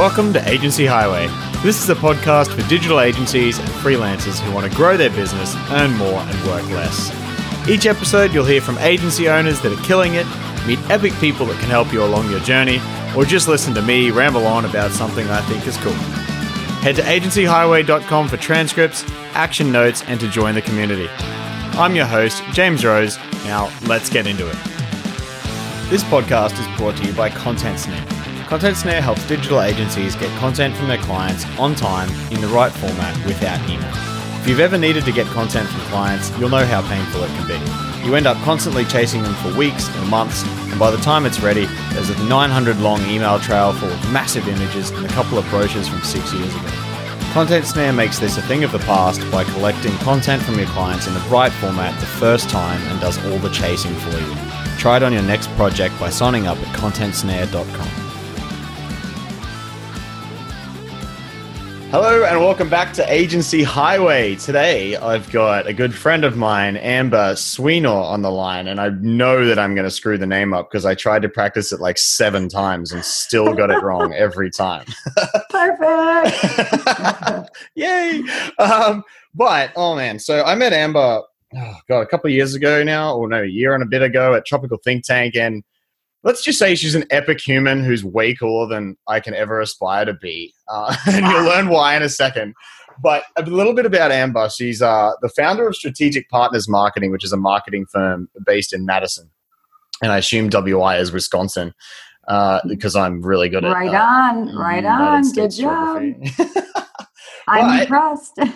Welcome to Agency Highway. This is a podcast for digital agencies and freelancers who want to grow their business, earn more, and work less. Each episode, you'll hear from agency owners that are killing it, meet epic people that can help you along your journey, or just listen to me ramble on about something I think is cool. Head to agencyhighway.com for transcripts, action notes, and to join the community. I'm your host, James Rose. Now, let's get into it. This podcast is brought to you by Content Snare. Content Snare helps digital agencies get content from their clients on time in the right format without email. If you've ever needed to get content from clients, you'll know how painful it can be. You end up constantly chasing them for weeks or months, and by the time it's ready, there's a 900-long email trail full of massive images and a couple of brochures from 6 years ago. Content Snare makes this a thing of the past by collecting content from your clients in the right format the first time and does all the chasing for you. Try it on your next project by signing up at contentsnare.com. Hello and welcome back to Agency Highway. Today I've got a good friend of mine, Amber Sweenor, on the line, and I know that I'm going to screw the name up because I tried to practice it like 7 times and still got it wrong every time. Perfect. Yay. But, oh man, so I met Amber, a couple of years ago now, or no, a year and a bit ago at Tropical Think Tank, and let's just say she's an epic human who's way cooler than I can ever aspire to be. And you'll learn why in a second. But a little bit about Amber. She's the founder of Strategic Partners Marketing, which is a marketing firm based in Madison. And I assume WI is Wisconsin because I'm really good at Right on. Good job. I'm impressed. So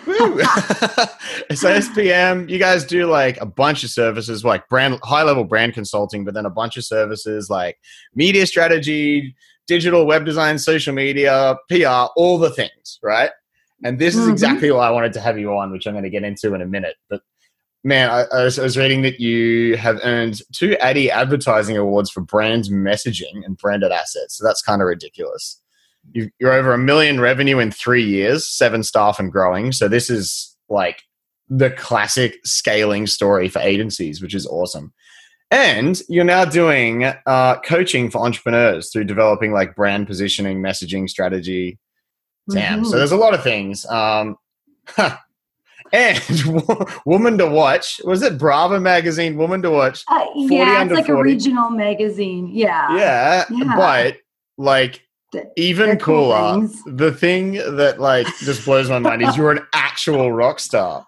SPM, you guys do like a bunch of services, like high-level brand consulting, but then a bunch of services like media strategy, digital web design, social media, PR, all the things, right? And this is exactly why I wanted to have you on, which I'm going to get into in a minute. But man, I was reading that you have earned 2 Addy Advertising Awards for brand messaging and branded assets. So that's kind of ridiculous. You're over $1 million revenue in 3 years, 7 staff and growing. So this is like the classic scaling story for agencies, which is awesome. And you're now doing coaching for entrepreneurs through developing like brand positioning, messaging strategy. Damn. So there's a lot of things. And Woman to Watch. Was it Bravo magazine, Woman to Watch? Yeah, it's like 40. A regional magazine. Yeah. But like, even cooler, cool the thing that like just blows my mind is you're an actual rock star.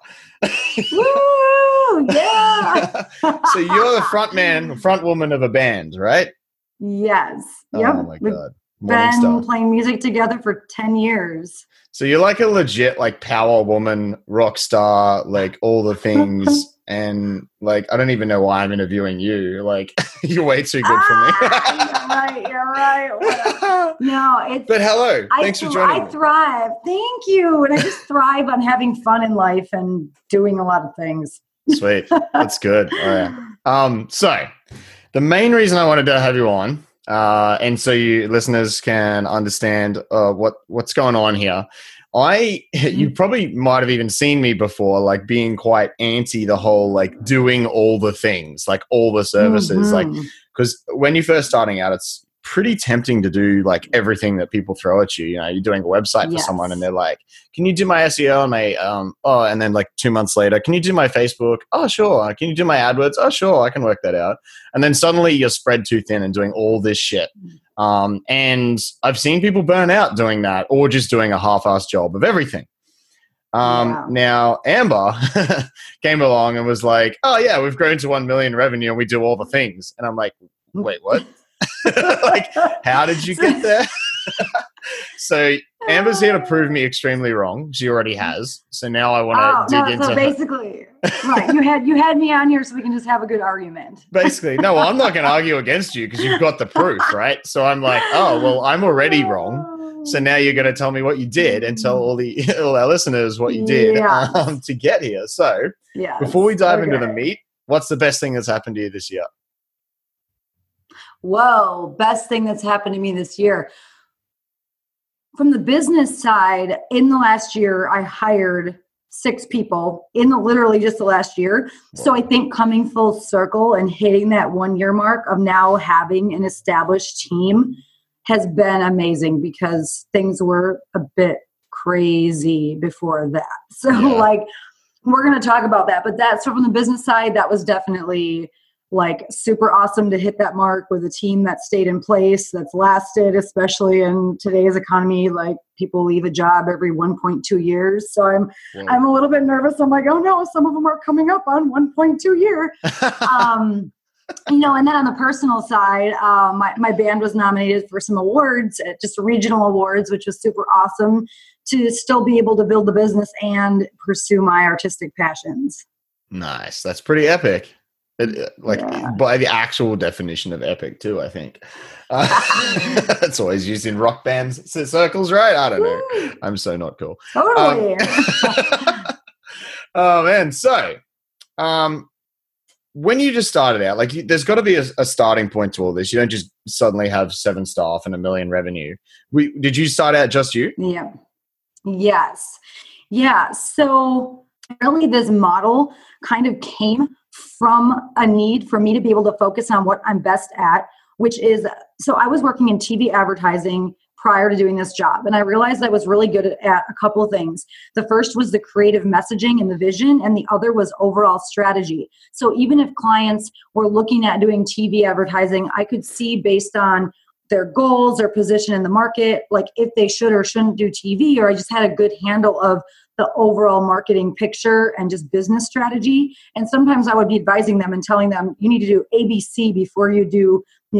Woo! Yeah. So you're the front woman of a band, right? Yes. Yep. Oh my God. We've been playing music together for 10 years. So you're like a legit like power woman, rock star, like all the things. And like, I don't even know why I'm interviewing you. Like, you're way too good for me. You're right. No, But hello. Thanks for joining me. I thrive. Thank you. And I just thrive on having fun in life and doing a lot of things. Sweet. That's good. All right. So the main reason I wanted to have you on, and so you listeners can understand what's going on here. You probably might have even seen me before, like being quite anti the whole, like doing all the things, like all the services, like, because when you're first starting out, it's pretty tempting to do like everything that people throw at you. You know, you're doing a website for someone and they're like, can you do my SEO and and then like 2 months later, can you do my Facebook? Oh, sure. Can you do my AdWords? Oh, sure. I can work that out. And then suddenly you're spread too thin and doing all this shit. And I've seen people burn out doing that or just doing a half-assed job of everything. Now Amber came along and was like, oh yeah, we've grown to 1 million revenue and we do all the things. And I'm like, wait, what? Like, how did you get there? So Amber's here to prove me extremely wrong. She already has. So now I want to dig into. So basically, right? You had me on here so we can just have a good argument. Basically, no. Well, I'm not going to argue against you because you've got the proof, right? So I'm like, oh well, I'm already wrong. So now you're going to tell me what you did and tell all our listeners what you did to get here. So before we dive into the meat, what's the best thing that's happened to you this year? Whoa, best thing that's happened to me this year. From the business side, in the last year, I hired 6 people in literally just the last year. So I think coming full circle and hitting that 1 year mark of now having an established team has been amazing because things were a bit crazy before that. So like, we're going to talk about that, but that's from the business side. That was definitely like super awesome to hit that mark with a team that stayed in place, that's lasted, especially in today's economy. Like, people leave a job every 1.2 years. So I'm a little bit nervous. I'm like, oh no, some of them are coming up on 1.2 year. And then on the personal side, my band was nominated for some awards, just regional awards, which was super awesome to still be able to build the business and pursue my artistic passions. Nice. That's pretty epic. By the actual definition of epic too, I think. It's always used in rock bands circles, right? I don't know. I'm so not cool. Totally. Oh man. So, when you just started out, like, there's got to be a starting point to all this. You don't just suddenly have 7 staff and $1 million revenue. Did you start out just you? Yeah. Yes. Yeah. So really this model kind of came from a need for me to be able to focus on what I'm best at, which is, so I was working in TV advertising prior to doing this job. And I realized I was really good at a couple of things. The first was the creative messaging and the vision, and the other was overall strategy. So even if clients were looking at doing TV advertising, I could see based on their goals or position in the market, like if they should or shouldn't do TV, or I just had a good handle of the overall marketing picture and just business strategy. And sometimes I would be advising them and telling them, you need to do ABC before you do,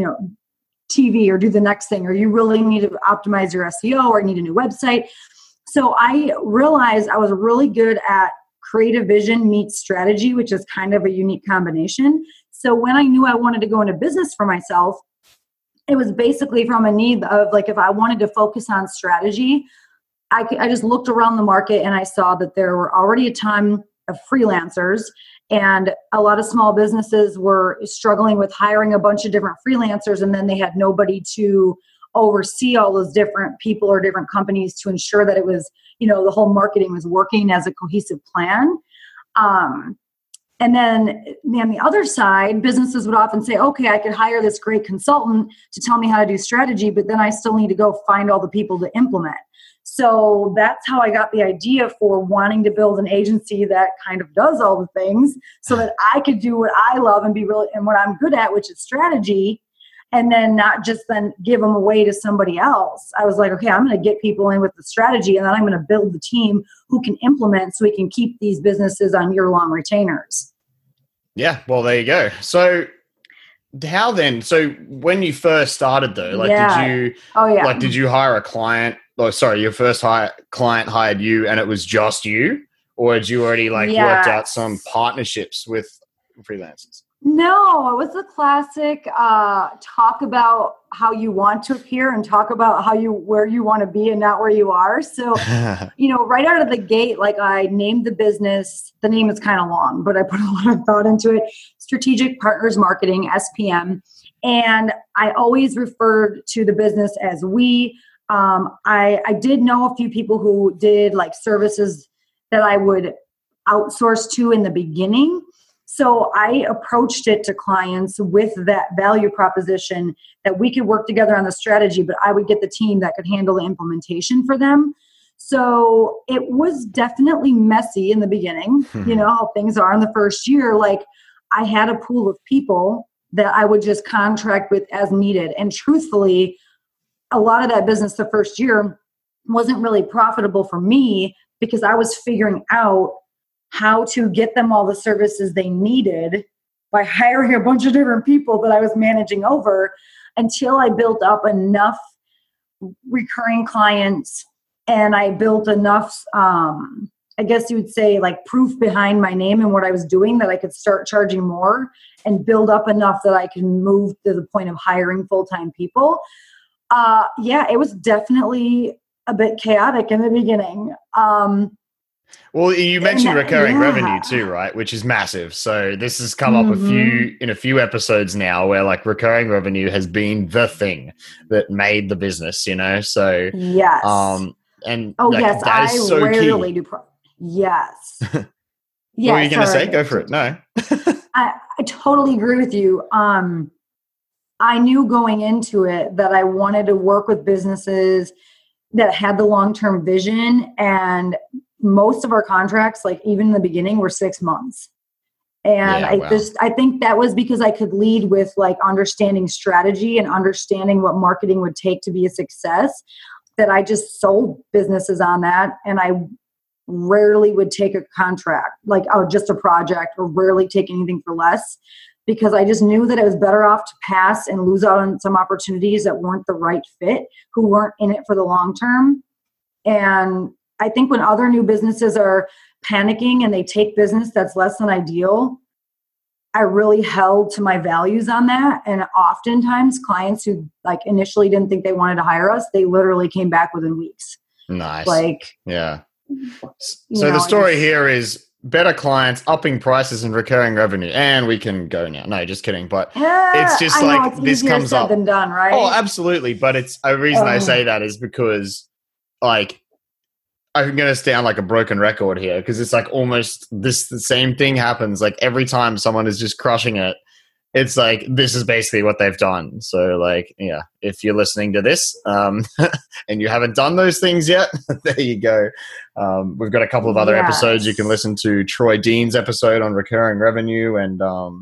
TV or do the next thing, or you really need to optimize your SEO or need a new website. So I realized I was really good at creative vision meets strategy, which is kind of a unique combination. So when I knew I wanted to go into business for myself, it was basically from a need of, like, if I wanted to focus on strategy, I just looked around the market and I saw that there were already a ton of freelancers, and a lot of small businesses were struggling with hiring a bunch of different freelancers, and then they had nobody to oversee all those different people or different companies to ensure that it was, the whole marketing was working as a cohesive plan. And then on the other side, businesses would often say, okay, I could hire this great consultant to tell me how to do strategy, but then I still need to go find all the people to implement. So that's how I got the idea for wanting to build an agency that kind of does all the things so that I could do what I love and be really, and what I'm good at, which is strategy, and then not just then give them away to somebody else. I was like, okay, I'm going to get people in with the strategy, and then I'm going to build the team who can implement so we can keep these businesses on year-long retainers. Yeah, well, there you go. So how then? So when you first started though, did you hire a client? Oh, sorry, your first client hired you and it was just you? Or had you already worked out some partnerships with freelancers? No, it was the classic talk about how you want to appear and talk about where you want to be and not where you are. So, right out of the gate, I named the business, the name is kind of long, but I put a lot of thought into it, Strategic Partners Marketing, SPM. And I always referred to the business as we. I did know a few people who did services that I would outsource to in the beginning. So I approached it to clients with that value proposition that we could work together on the strategy, but I would get the team that could handle the implementation for them. So it was definitely messy in the beginning, how things are in the first year. I had a pool of people that I would just contract with as needed. And truthfully, a lot of that business the first year wasn't really profitable for me because I was figuring out how to get them all the services they needed by hiring a bunch of different people that I was managing over until I built up enough recurring clients and I built enough, I guess you would say, proof behind my name and what I was doing that I could start charging more and build up enough that I can move to the point of hiring full-time people. It was definitely a bit chaotic in the beginning. Well, you mentioned recurring revenue too, right? Which is massive. So this has come up in a few episodes now where recurring revenue has been the thing that made the business, So yes. Yes, that is so rarely key. do. Yes. What were you going to say? Go for it. No. I totally agree with you. I knew going into it that I wanted to work with businesses that had the long-term vision, and most of our contracts, like even in the beginning, were 6 months. And Yeah, I think that was because I could lead with like understanding strategy and understanding what marketing would take to be a success, that I just sold businesses on that. And I rarely would take a contract, like, oh, just a project, or rarely take anything for less, because I just knew that it was better off to pass and lose out on some opportunities that weren't the right fit, who weren't in it for the long term. And I think when other new businesses are panicking and they take business that's less than ideal, I really held to my values on that. And oftentimes clients who like initially didn't think they wanted to hire us, they literally came back within weeks. nice. Like, Yeah. So the story here is better clients, upping prices, and recurring revenue. And we can go now. No, just kidding. But it's just like this comes up. Than done, right? Oh, absolutely. But it's a reason I say that is because like I'm going to sound like a broken record here, because it's like almost the same thing happens. Like every time someone is just crushing it, it's like, this is basically what they've done. So like, yeah, if you're listening to this and you haven't done those things yet, there you go. We've got a couple of other episodes. You can listen to Troy Dean's episode on recurring revenue and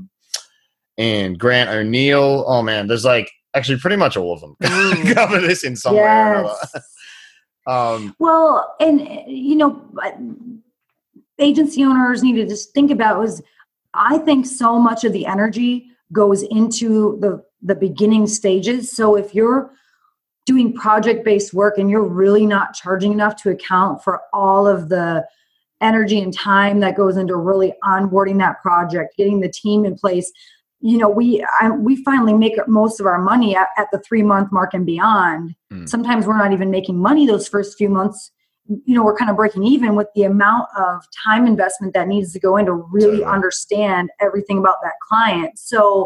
Grant O'Neill. Oh man, there's like actually pretty much all of them cover this in some way or another. Well, and you know, agency owners need to just think about was, I think so much of the energy goes into the beginning stages. So if you're doing project-based work and you're really not charging enough to account for all of the energy and time that goes into really onboarding that project, getting the team in place, you know, we finally make most of our money at the 3-month mark and beyond. Sometimes we're not even making money those first few months. You know, we're kind of breaking even with the amount of time investment that needs to go in to really understand everything about that client. So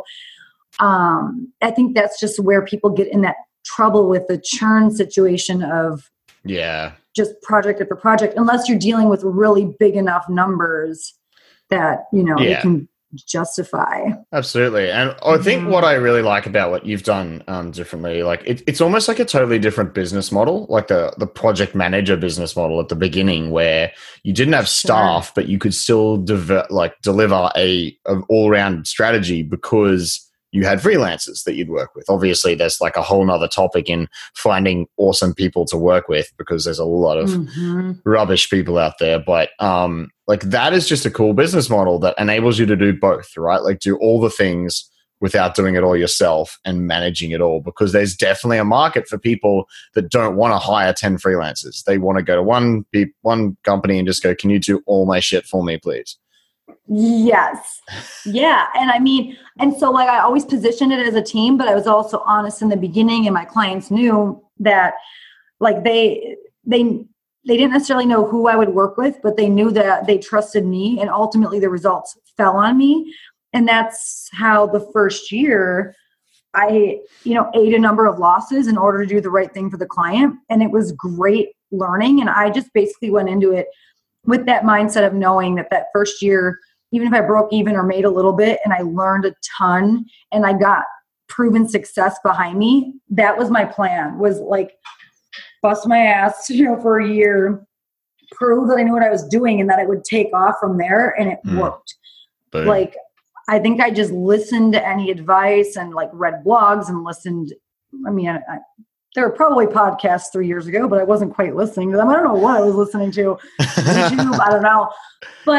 I think that's just where people get in that trouble with the churn situation of just project after project, unless you're dealing with really big enough numbers that, you know, you can justify. Absolutely. And I think what I really like about what you've done differently, like it's almost like a totally different business model, like the project manager business model at the beginning, where you didn't have staff, but you could still deliver an all-round strategy because you had freelancers that you'd work with. Obviously, there's like a whole nother topic in finding awesome people to work with, because there's a lot of rubbish people out there. But like that is just a cool business model that enables you to do both, right? Like do all the things without doing it all yourself and managing it all, because there's definitely a market for people that don't want to hire 10 freelancers. They want to go to one company and just go, can you do all my shit for me, please? Yes. Yeah. And I mean, and so like I always positioned it as a team, but I was also honest in the beginning, and my clients knew that like they didn't necessarily know who I would work with, but they knew that they trusted me, and ultimately the results fell on me. And that's how the first year I, ate a number of losses in order to do the right thing for the client. And it was great learning. And I just basically went into it with that mindset of knowing that first year, even if I broke even or made a little bit and I learned a ton and I got proven success behind me, that was my plan, was like bust my ass, for a year, prove that I knew what I was doing and that it would take off from there. And it worked. Boom. Like, I think I just listened to any advice and like read blogs and listened. I mean, there were probably podcasts 3 years ago, but I wasn't quite listening to them. I don't know what I was listening to. YouTube, I don't know. But,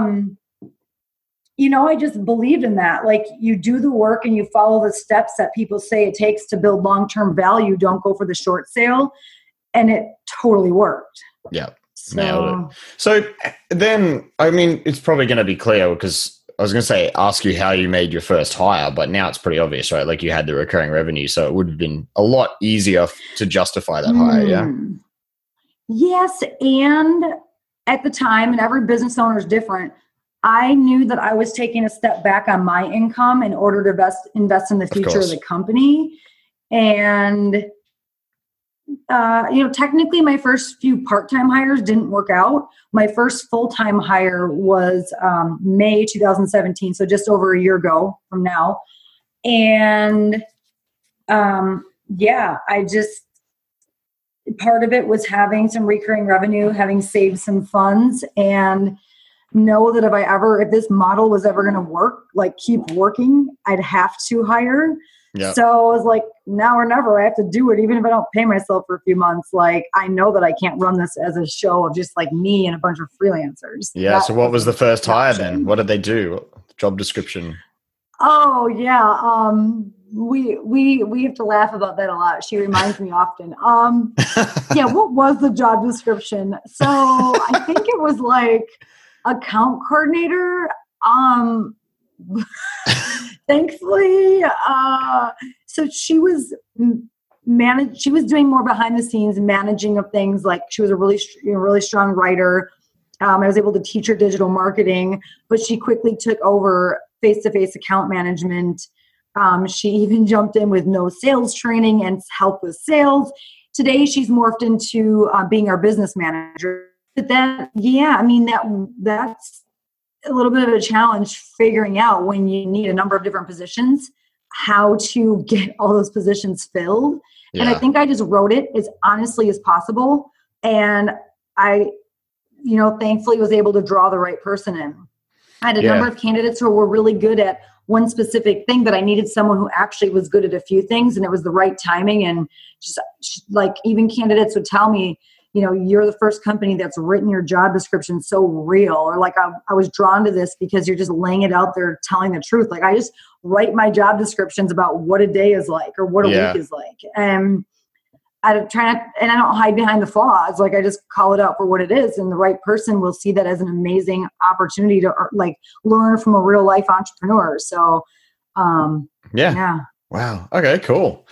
I just believed in that. Like, you do the work and you follow the steps that people say it takes to build long-term value. Don't go for the short sale. And it totally worked. Yeah. Nailed it. So then, I mean, it's probably going to be clear, because I was going to say, ask you how you made your first hire, but now it's pretty obvious, right? Like you had the recurring revenue, so it would have been a lot easier to justify that hire, yeah? Yes, and at the time, and every business owner is different, I knew that I was taking a step back on my income in order to invest in the future of the company. And technically my first few part-time hires didn't work out. My first full-time hire was May 2017, so just over a year ago from now. And Yeah, part of it was having some recurring revenue, having saved some funds, and know that if this model was ever going to work, like keep working, I'd have to hire. Yep. So I was like, now or never, I have to do it. Even if I don't pay myself for a few months, like I know that I can't run this as a show of just like me and a bunch of freelancers. Yeah. So what was the first hire then? What did they do? Job description? Oh yeah. We have to laugh about that a lot. She reminds me often. Yeah, what was the job description? So I think it was like account coordinator. Thankfully, so she was she was doing more behind the scenes managing of things. Like she was a really strong writer. I was able to teach her digital marketing, but she quickly took over face-to-face account management. She even jumped in with no sales training and help with sales. Today, she's morphed into being our business manager. But then, yeah, I mean, that's a little bit of a challenge figuring out when you need a number of different positions, how to get all those positions filled. Yeah. And I think I just wrote it as honestly as possible. And I, thankfully was able to draw the right person in. I had a number of candidates who were really good at one specific thing, but I needed someone who actually was good at a few things, and it was the right timing. And just like even candidates would tell me, you're the first company that's written your job description so real, or like I was drawn to this because you're just laying it out there, telling the truth. Like I just write my job descriptions about what a day is like or what a week is like. And I don't hide behind the flaws. Like I just call it out for what it is. And the right person will see that as an amazing opportunity to like learn from a real life entrepreneur. So, yeah. Wow. Okay, cool.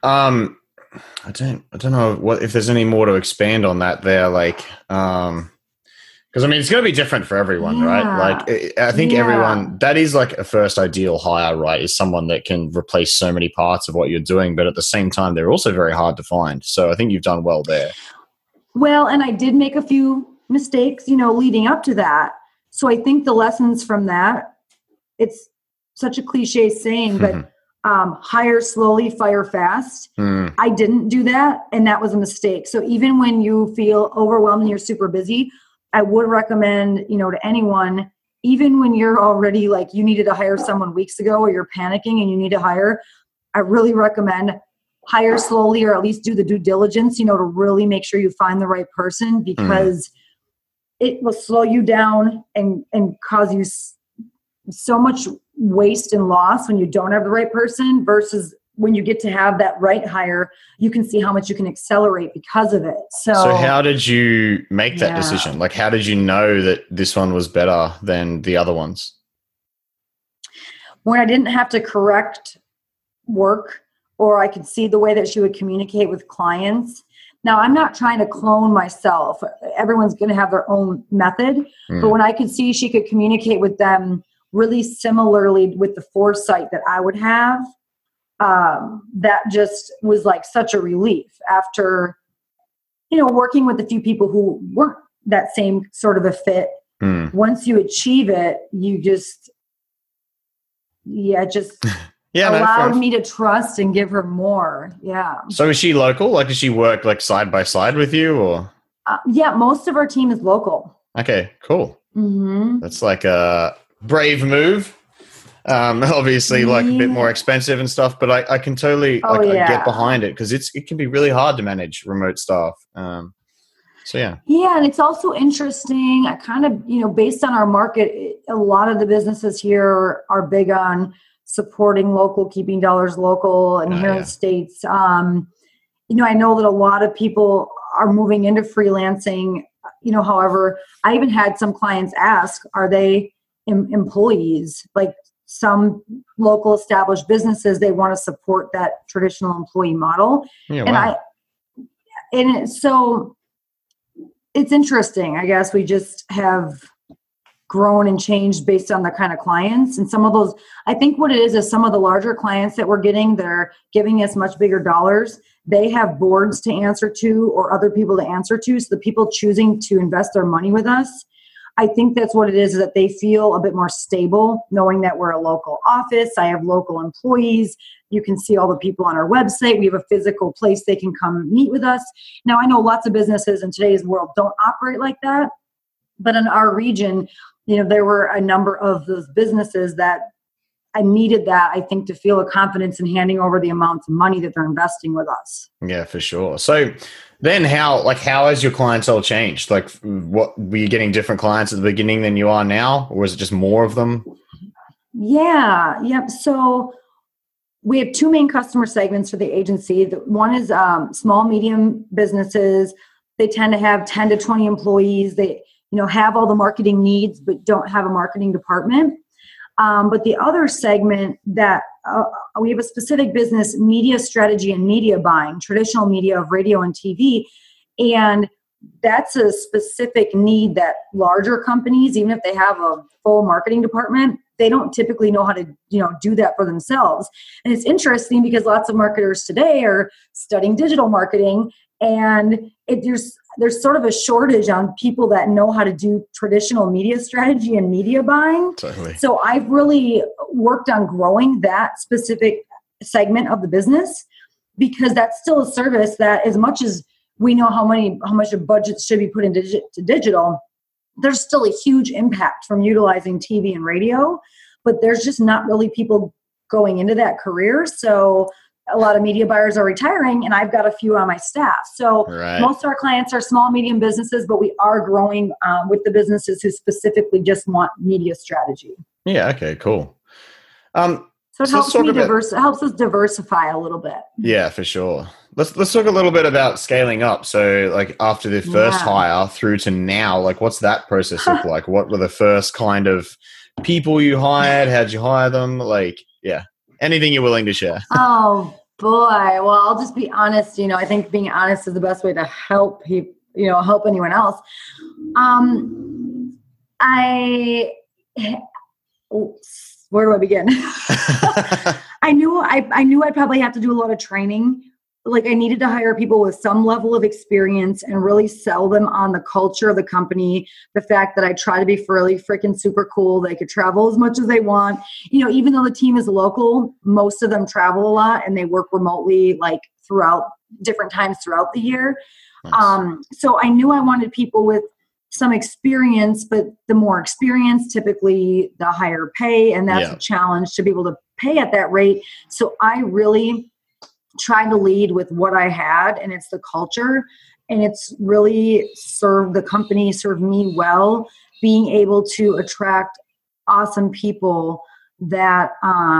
I don't know if there's any more to expand on that there. Like, because I mean, it's going to be different for everyone, right? Like, I think everyone, that is like a first ideal hire, right? Is someone that can replace so many parts of what you're doing, but at the same time, they're also very hard to find. So I think you've done well there. Well, and I did make a few mistakes, leading up to that. So I think the lessons from that, it's such a cliche saying, but hire slowly, fire fast. I didn't do that, and that was a mistake. So even when you feel overwhelmed and you're super busy, I would recommend, to anyone, even when you're already like you needed to hire someone weeks ago or you're panicking and you need to hire, I really recommend hire slowly, or at least do the due diligence, to really make sure you find the right person, because it will slow you down and cause you so much waste and loss when you don't have the right person, versus when you get to have that right hire, you can see how much you can accelerate because of it. So how did you make that decision? Like, how did you know that this one was better than the other ones? When I didn't have to correct work, or I could see the way that she would communicate with clients. Now, I'm not trying to clone myself. Everyone's going to have their own method. But when I could see she could communicate with them really similarly with the foresight that I would have, that just was like such a relief after, working with a few people who weren't that same sort of a fit. Once you achieve it, you just, allowed me to trust and give her more. Yeah. So is she local? Like, does she work like side by side with you, or? Yeah, most of our team is local. Okay, cool. That's like a brave move. Obviously like a bit more expensive and stuff, but I can totally I get behind it, because it can be really hard to manage remote staff. So yeah. Yeah, and it's also interesting. I kind of, based on our market, a lot of the businesses here are big on supporting local, keeping dollars local, and here in the States. I know that a lot of people are moving into freelancing, however, I even had some clients ask, are they employees? Like some local established businesses, they want to support that traditional employee model. So it's interesting. I guess we just have grown and changed based on the kind of clients. And some of those, I think what it is some of the larger clients that we're getting, they're giving us much bigger dollars. They have boards to answer to or other people to answer to. So the people choosing to invest their money with us I think that's what it is that they feel a bit more stable knowing that we're a local office. I have local employees. You can see all the people on our website. We have a physical place they can come meet with us. Now, I know lots of businesses in today's world don't operate like that, but in our region, there were a number of those businesses that I needed that, I think, to feel a confidence in handing over the amounts of money that they're investing with us. Yeah, for sure. So then how has your clientele changed? Like, what were you getting different clients at the beginning than you are now? Or is it just more of them? Yeah. Yep. So we have two main customer segments for the agency. One is small, medium businesses. They tend to have 10 to 20 employees. They, have all the marketing needs, but don't have a marketing department. But the other segment that we have a specific business, media strategy and media buying, traditional media of radio and TV. And that's a specific need that larger companies, even if they have a full marketing department, they don't typically know how to, do that for themselves. And it's interesting because lots of marketers today are studying digital marketing, and there's sort of a shortage on people that know how to do traditional media strategy and media buying. Totally. So I've really worked on growing that specific segment of the business, because that's still a service that, as much as we know how much of budget should be put into digital, there's still a huge impact from utilizing TV and radio, but there's just not really people going into that career. So a lot of media buyers are retiring, and I've got a few on my staff. So Most of our clients are small, medium businesses, but we are growing with the businesses who specifically just want media strategy. Yeah. Okay, cool. So it helps it helps us diversify a little bit. Yeah, for sure. Let's talk a little bit about scaling up. So like after the first hire through to now, like what's that process look like? What were the first kind of people you hired? How'd you hire them? Like, yeah, anything you're willing to share. Oh boy. Well, I'll just be honest. I think being honest is the best way to help people, help anyone else. Where do I begin? I knew I'd probably have to do a lot of training. Like, I needed to hire people with some level of experience and really sell them on the culture of the company. The fact that I try to be really freaking super cool. They could travel as much as they want. Even though the team is local, most of them travel a lot and they work remotely, like throughout different times throughout the year. Nice. So I knew I wanted people with some experience, but the more experience, typically the higher pay. And that's a challenge to be able to pay at that rate. So I really tried to lead with what I had, and it's the culture, and it's really served the company, served me well, being able to attract awesome people that,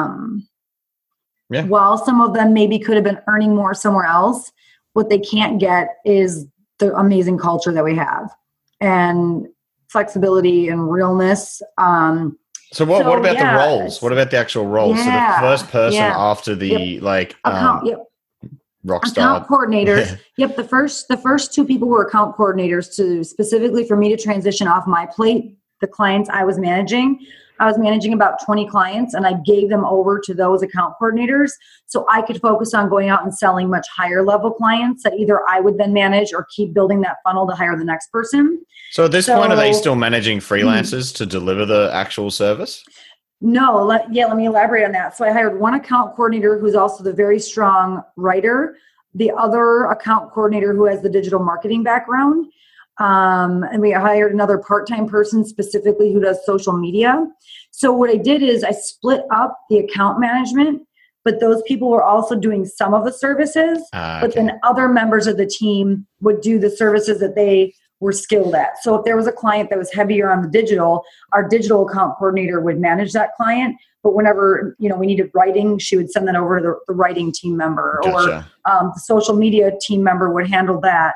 while some of them maybe could have been earning more somewhere else, what they can't get is the amazing culture that we have and flexibility and realness. So what about the roles? What about the actual roles? So the first person after the rock star account coordinators. Yep. The first two people were account coordinators specifically for me to transition off my plate the clients I was managing. I was managing about 20 clients, and I gave them over to those account coordinators so I could focus on going out and selling much higher level clients that either I would then manage or keep building that funnel to hire the next person. So at this point, are they still managing freelancers to deliver the actual service? No. Let me elaborate on that. So I hired one account coordinator who's also the very strong writer, the other account coordinator who has the digital marketing background. And we hired another part-time person specifically who does social media. So what I did is I split up the account management, but those people were also doing some of the services, but then other members of the team would do the services that they were skilled at. So if there was a client that was heavier on the digital, our digital account coordinator would manage that client. But whenever, we needed writing, she would send that over to the writing team member. Gotcha. Or the social media team member would handle that.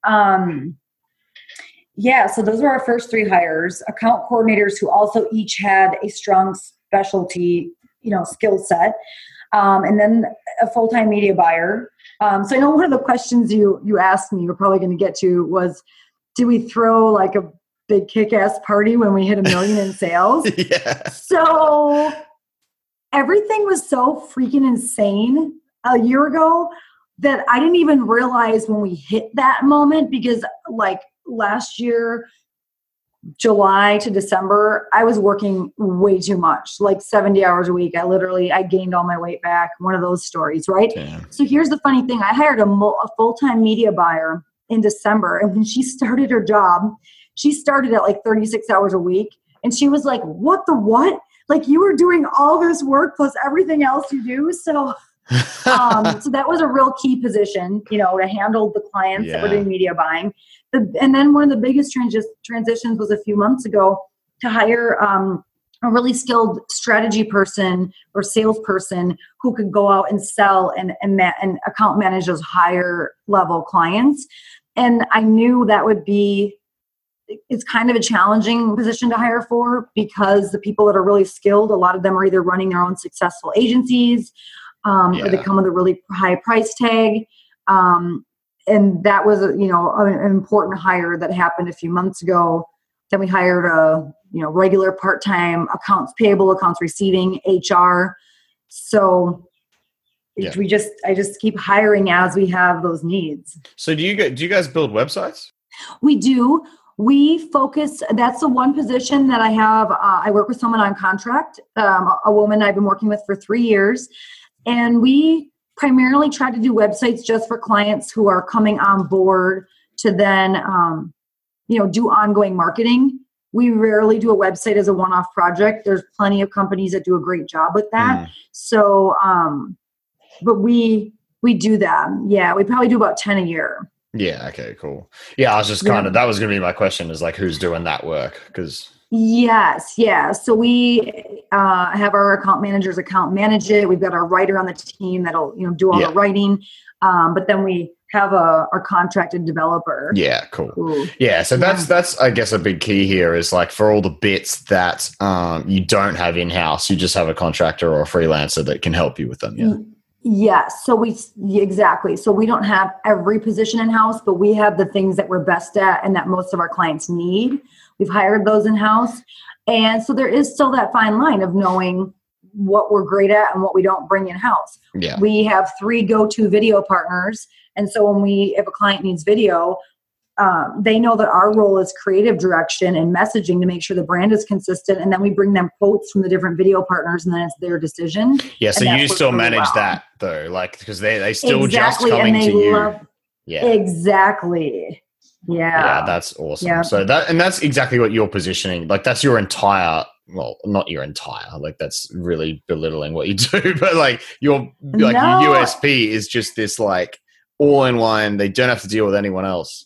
So those were our first three hires, account coordinators who also each had a strong specialty, skill set. And then a full-time media buyer. So I know one of the questions you asked me, you're probably going to get to was, did we throw like a big kick-ass party when we hit $1 million in sales? Yeah. So everything was so freaking insane a year ago that I didn't even realize when we hit that moment, because like last year, July to December, I was working way too much, like 70 hours a week. I gained all my weight back. One of those stories, right? Damn. So here's the funny thing. I hired a full-time media buyer in December. And when she started her job, she started at like 36 hours a week. And she was like, what? Like, you were doing all this work plus everything else you do. So so that was a real key position, to handle the clients that were doing media buying. And then one of the biggest transitions was a few months ago to hire a really skilled strategy person or salesperson who could go out and sell and account manage those higher level clients. And I knew that it's kind of a challenging position to hire for, because the people that are really skilled, a lot of them are either running their own successful agencies, or they come with a really high price tag. And that was, an important hire that happened a few months ago. Then we hired a, regular part-time accounts payable, accounts receiving, HR. So I just keep hiring as we have those needs. So do you guys build websites? We do. We focus, that's the one position that I have. I work with someone on contract, a woman I've been working with for 3 years. And we primarily try to do websites just for clients who are coming on board to then, do ongoing marketing. We rarely do a website as a one-off project. There's plenty of companies that do a great job with that. So, but we do that. Yeah, we probably do about 10 a year. Yeah. Okay, cool. Yeah, I was just that was going to be my question, is like, who's doing that work? Because yes. Yeah. So we have our account managers account manage it. We've got our writer on the team that'll, do all the writing. But then we have our contracted developer. Yeah. Cool. Yeah. So that's, I guess, a big key here is like, for all the bits that you don't have in-house, you just have a contractor or a freelancer that can help you with them. Yeah. Yes. So exactly. So we don't have every position in-house, but we have the things that we're best at and that most of our clients need. We've hired those in-house. And so there is still that fine line of knowing what we're great at and what we don't bring in-house. Yeah. We have 3 go-to video partners. And so if a client needs video, they know that our role is creative direction and messaging to make sure the brand is consistent. And then we bring them quotes from the different video partners, and then it's their decision. Yeah. So you still manage that though, like, because they still just coming to you. Exactly. Yeah. That's awesome. Yeah. So that's exactly what you're positioning. Like, that's your entire, well, not your entire, like, that's really belittling what you do, but like your USP is just this like all in one. They don't have to deal with anyone else.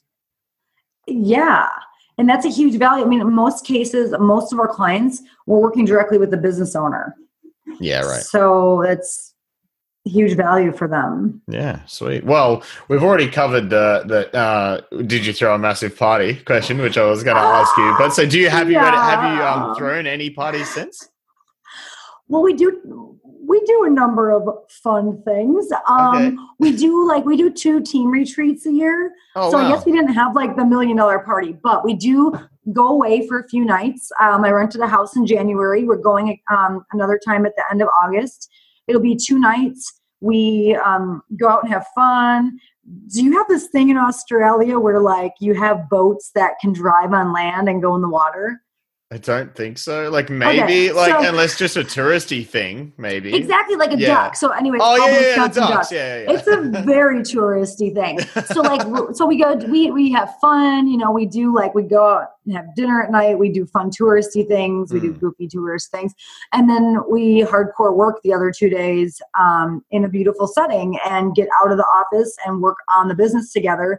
Yeah. And that's a huge value. I mean, in most cases, most of our clients, we're working directly with the business owner. Yeah, right. So that's huge value for them. Yeah, sweet. Well, we've already covered the did you throw a massive party question, which I was going to ask you. But so have you thrown any parties since? Well, we do a number of fun things. We do 2 team retreats a year. Oh, so wow. I guess we didn't have like the $1 million party, but we do go away for a few nights. I rented a house in January. We're going another time at the end of August. It'll be 2 nights. We go out and have fun. Do you have this thing in Australia where like you have boats that can drive on land and go in the water? I don't think so. Like maybe, unless just a touristy thing, maybe. Exactly, like a duck. So anyway, the ducks. Yeah. It's a very touristy thing. So we have fun. We do we go out and have dinner at night. We do fun touristy things. We do goofy tourist things, and then we hardcore work the other 2 days in a beautiful setting and get out of the office and work on the business together.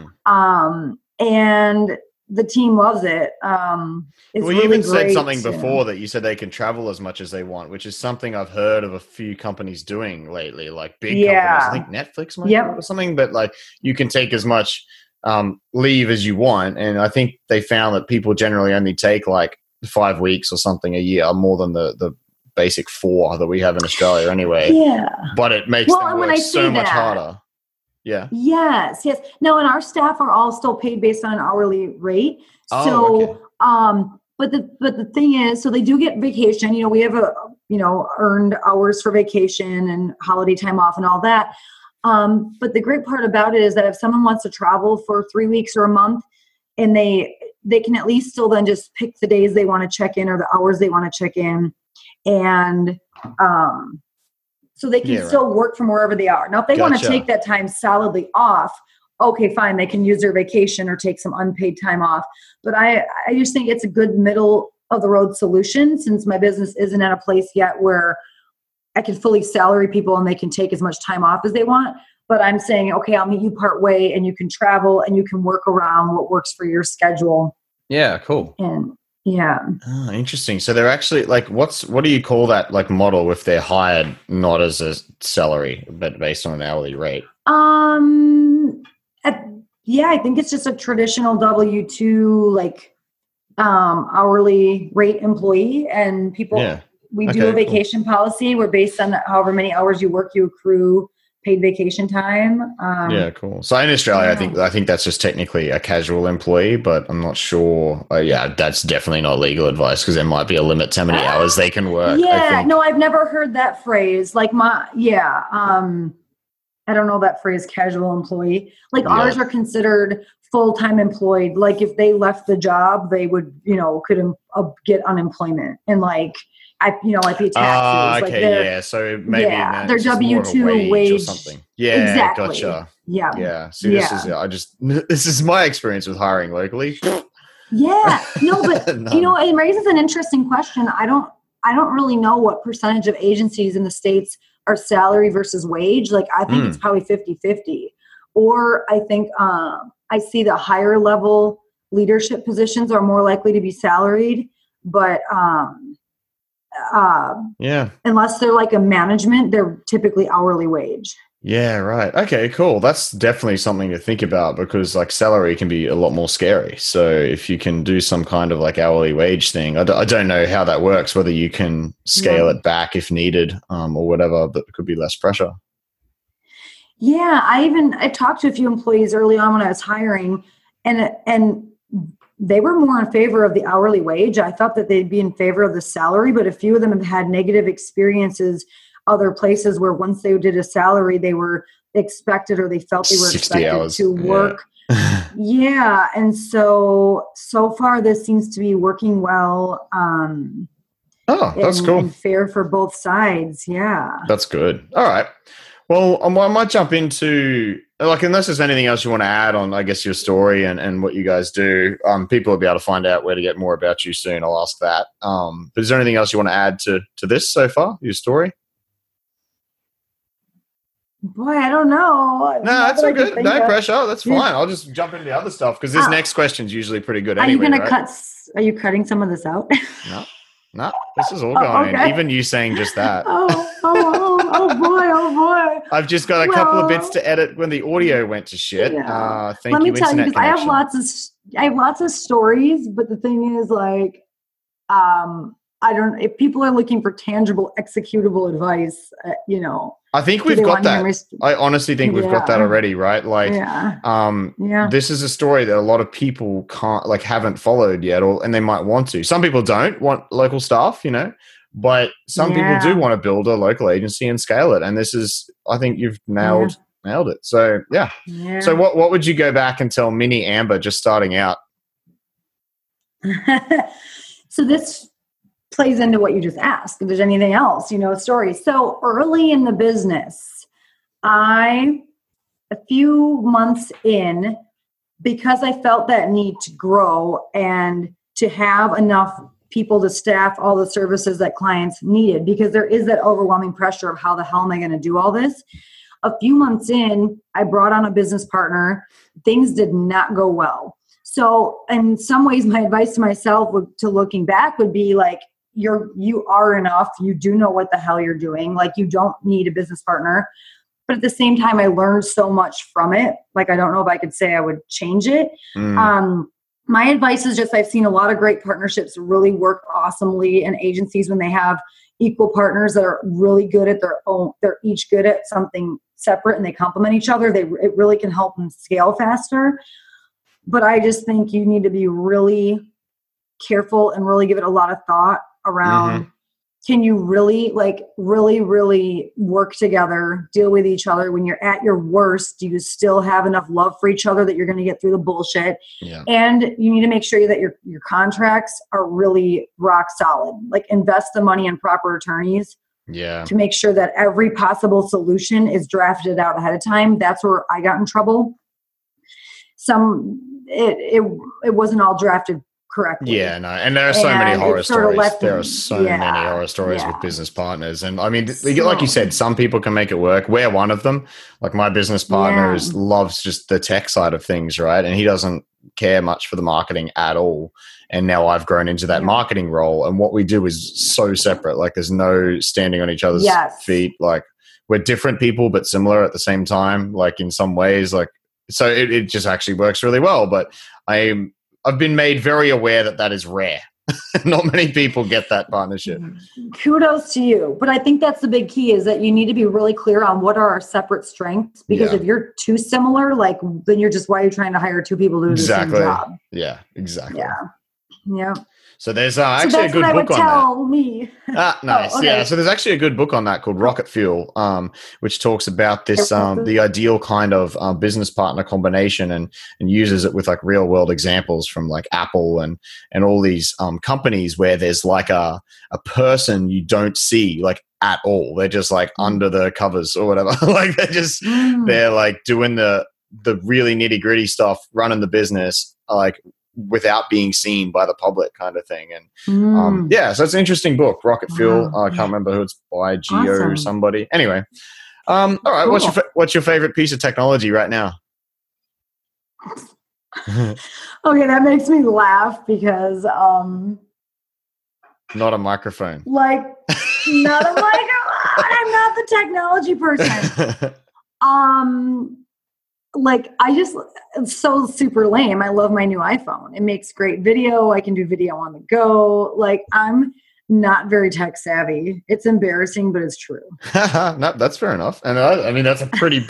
And the team loves it. You even said something before that you said they can travel as much as they want, which is something I've heard of a few companies doing lately, like big companies. I think Netflix might do it or something, but like you can take as much leave as you want. And I think they found that people generally only take like 5 weeks or something a year, more than the basic 4 that we have in Australia anyway. Yeah. But it makes them work so much harder. Yeah. Yes. No, and our staff are all still paid based on an hourly rate. But the thing is, so they do get vacation. We have earned hours for vacation and holiday time off and all that. But the great part about it is that if someone wants to travel for 3 weeks or a month and they they can at least still then just pick the days they want to check in or the hours they want to check in. And so they can still work from wherever they are. Now, if they want to take that time solidly off, okay, fine. They can use their vacation or take some unpaid time off. But I just think it's a good middle of the road solution, since my business isn't at a place yet where I can fully salary people and they can take as much time off as they want. But I'm saying, okay, I'll meet you part way and you can travel and you can work around what works for your schedule. Yeah, cool. And yeah. Oh, interesting. So they're actually like, what do you call that like model if they're hired not as a salary, but based on an hourly rate? Yeah, I think it's just a traditional W-2, like hourly rate employee, and people, we do a vacation policy where based on however many hours you work, you accrue paid vacation time. Cool. So in Australia, I think that's just technically a casual employee, but I'm not sure. That's definitely not legal advice because there might be a limit to how many hours they can work. Yeah, no, I've never heard that phrase. Like I don't know that phrase, casual employee. Like ours are considered full-time employed. Like if they left the job, they would, could get unemployment, and like I pay taxes. Okay, so maybe they're W-2 wage or something. Yeah, exactly. Gotcha. Yeah. See, this is my experience with hiring locally. Yeah, no, but it raises an interesting question. I don't really know what percentage of agencies in the States are salary versus wage. Like I think it's probably 50-50. Or I think I see the higher level leadership positions are more likely to be salaried, but unless they're like a management, they're typically hourly wage. Yeah, right. Okay, cool. That's definitely something to think about because like salary can be a lot more scary. So if you can do some kind of like hourly wage thing, I don't know how that works, whether you can scale it back if needed or whatever, but it could be less pressure. Yeah, I talked to a few employees early on when I was hiring and they were more in favor of the hourly wage. I thought that they'd be in favor of the salary, but a few of them have had negative experiences other places where once they did a salary, they were expected or they felt they were expected to work. Yeah. And so far this seems to be working well. That's cool. And fair for both sides. Yeah. That's good. All right. Well, I might jump into unless there's anything else you want to add on, I guess, your story and what you guys do. People will be able to find out where to get more about you soon. I'll ask that. But is there anything else you want to add to this so far, your story? Boy, I don't know. No, that's all good. No pressure. That's fine. I'll just jump into the other stuff because this next question is usually pretty good. Are you going to cut? Are you cutting some of this out? No. This is all going in. Even you saying just that. Oh boy. I've just got a couple of bits to edit when the audio went to shit. Yeah. Thank you, tell you, because I have lots of stories, but the thing is, like, if people are looking for tangible, executable advice, I think we've got that. I honestly think we've got that already, right? Like, this is a story that a lot of people haven't followed yet, and they might want to. Some people don't want local staff, but some people do want to build a local agency and scale it. And this is, I think you've nailed it. So, yeah. So what would you go back and tell mini Amber just starting out? So this plays into what you just asked. If there's anything else, stories. So early in the business, a few months in, because I felt that need to grow and to have enough people to staff all the services that clients needed, because there is that overwhelming pressure of how the hell am I going to do all this? A few months in, I brought on a business partner. Things did not go well. So in some ways, my advice to myself to looking back would be like, you are enough. You do know what the hell you're doing. Like, you don't need a business partner. But at the same time, I learned so much from it. Like, I don't know if I could say I would change it. My advice is just, I've seen a lot of great partnerships really work awesomely, and agencies, when they have equal partners that are really good at their own, they're each good at something separate and they complement each other. It really can help them scale faster. But I just think you need to be really careful and really give it a lot of thought around can you really really work together, deal with each other? When you're at your worst, do you still have enough love for each other that you're going to get through the bullshit? Yeah. And you need to make sure that your contracts are really rock solid. Like, invest the money in proper attorneys. Yeah. To make sure that every possible solution is drafted out ahead of time. That's where I got in trouble. It wasn't all drafted correctly. Yeah, no, and there are so many horror stories. There are so many horror stories with business partners, and I mean, like you said, some people can make it work. We're one of them. Like, my business partner loves just the tech side of things, right? And he doesn't care much for the marketing at all. And now I've grown into that marketing role, and what we do is so separate. Like, there's no standing on each other's feet. Like, we're different people, but similar at the same time. Like, in some ways, like, so it just actually works really well. But I've been made very aware that is rare. Not many people get that partnership. Kudos to you. But I think that's the big key, is that you need to be really clear on what are our separate strengths. Because if you're too similar, like, then you're just, why are you trying to hire two people to do the same job? Yeah, exactly. Yeah. So there's actually a good book on that. Tell me. Nice. Okay. Yeah. So there's actually a good book on that called Rocket Fuel, which talks about this, the ideal kind of business partner combination, and uses it with like real world examples from like Apple and all these companies where there's like a person you don't see like at all. They're just like under the covers or whatever. Like, they're like doing the really nitty gritty stuff, running the business, like, without being seen by the public, kind of thing. And so it's an interesting book, Rocket Fuel. I can't remember who it's by, Geo somebody. Anyway, all right. Cool. What's your favorite piece of technology right now? Okay, that makes me laugh because not a microphone. Like, not a microphone. I'm not the technology person. Like, it's so super lame. I love my new iPhone. It makes great video. I can do video on the go. Like, I'm not very tech savvy. It's embarrassing, but it's true. No, that's fair enough. And I mean, that's a pretty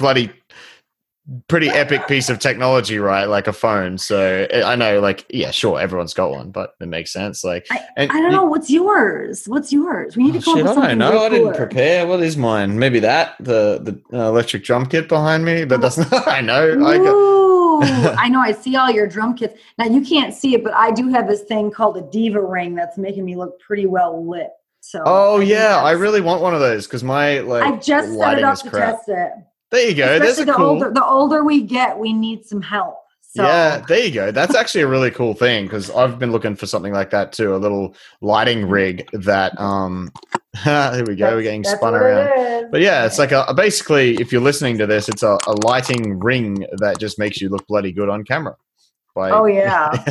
epic piece of technology, right? Like a phone. So I know, like, yeah, sure, everyone's got one, but it makes sense. Like, I don't know. What's yours? We need to come up with something. I don't know. I didn't prepare. What is mine? Maybe the electric drum kit behind me. But that's not. I know. I know. I see all your drum kits. Now, you can't see it, but I do have this thing called a diva ring that's making me look pretty well lit. So. Oh yeah, I really want one of those because my I've just set it up to test it. There you go. Especially the older we get, we need some help. So. Yeah, there you go. That's actually a really cool thing because I've been looking for something like that too. A little lighting rig that here we go. We're getting spun around. But yeah, it's like basically, if you're listening to this, it's a lighting ring that just makes you look bloody good on camera. Yeah.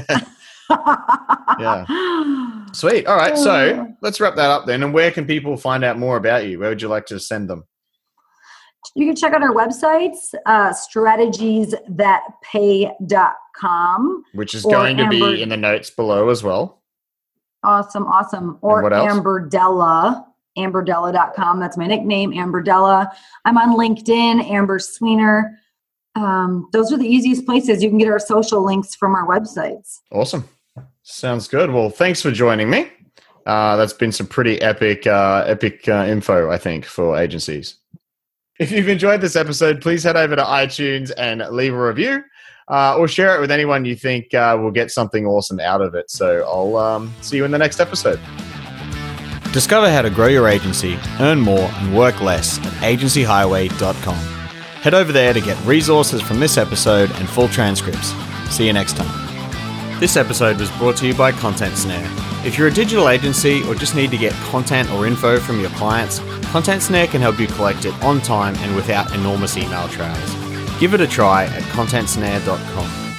Yeah. Sweet. All right. So let's wrap that up then. And where can people find out more about you? Where would you like to send them? You can check out our websites, strategiesthatpay.com. Which is going to be in the notes below as well. Awesome. Or Amberdella.com. That's my nickname, Amberdella. I'm on LinkedIn, Amber Sweener. Those are the easiest places. You can get our social links from our websites. Awesome. Sounds good. Well, thanks for joining me. That's been some pretty epic info, I think, for agencies. If you've enjoyed this episode, please head over to iTunes and leave a review or share it with anyone you think will get something awesome out of it. So I'll see you in the next episode. Discover how to grow your agency, earn more, and work less at agencyhighway.com. Head over there to get resources from this episode and full transcripts. See you next time. This episode was brought to you by Content Snare. If you're a digital agency or just need to get content or info from your clients, Content Snare can help you collect it on time and without enormous email trails. Give it a try at contentsnare.com.